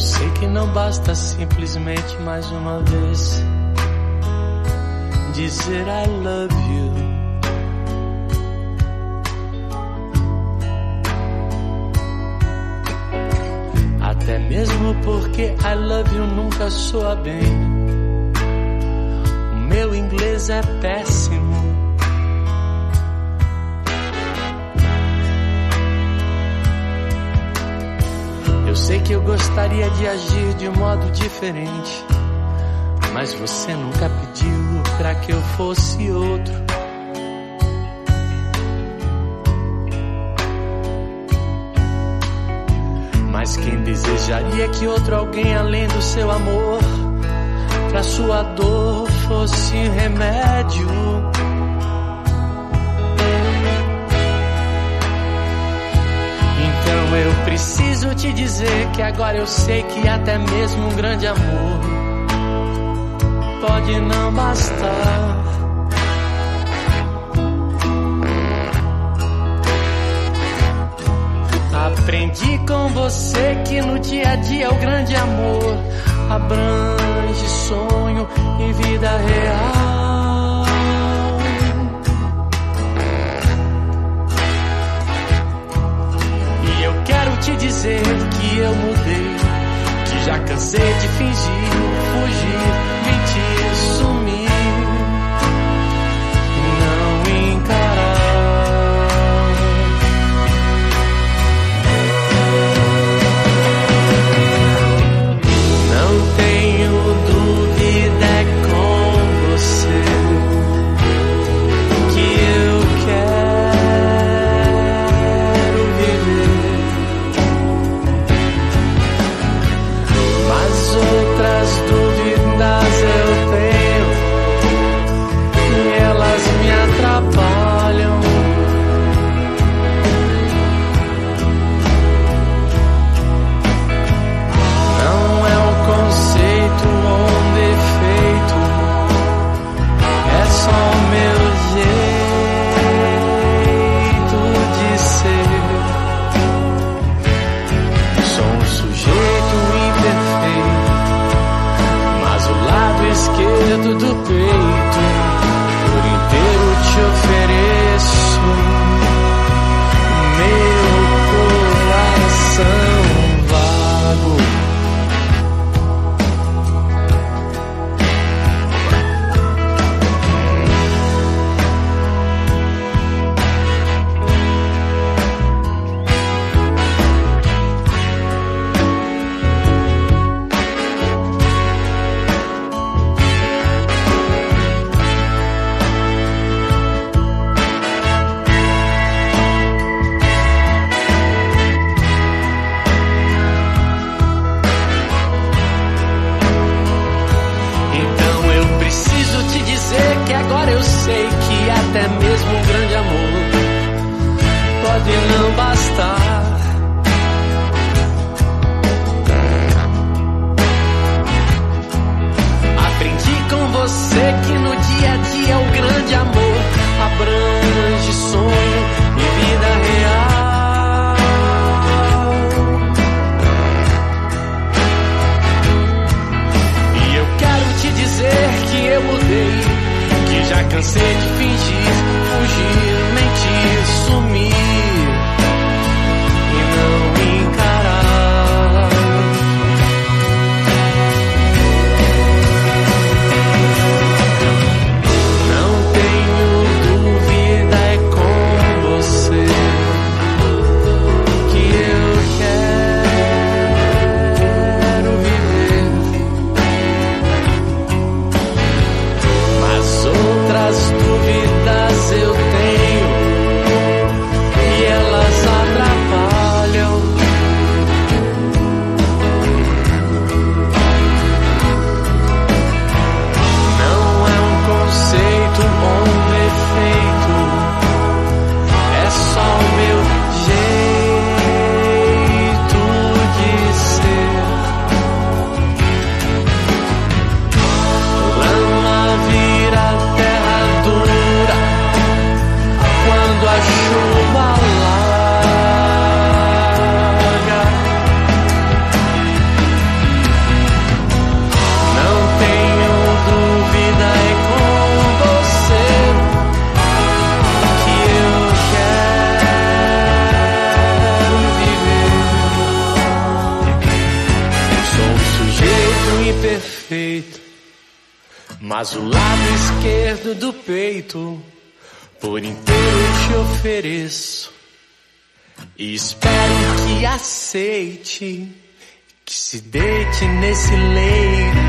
sei que não basta simplesmente mais uma vez dizer I love you. Até mesmo porque I love you nunca soa bem. O meu inglês é péssimo. Eu sei que eu gostaria de agir de um modo diferente, mas você nunca pediu pra que eu fosse outro. Mas quem desejaria que outro alguém além do seu amor pra sua dor fosse remédio? Então eu preciso te dizer que agora eu sei que até mesmo um grande amor pode não bastar. Aprendi com você que no dia a dia o grande amor abrange sonho e vida real. E eu quero te dizer que eu mudei, que já cansei de fingir, fugir, mentir, sumir e não encarar. Não tenho dúvida, é com você que eu quero viver. Mas outras imperfeito, mas o lado esquerdo do peito por inteiro te ofereço. E espero que aceite, que se deite nesse leito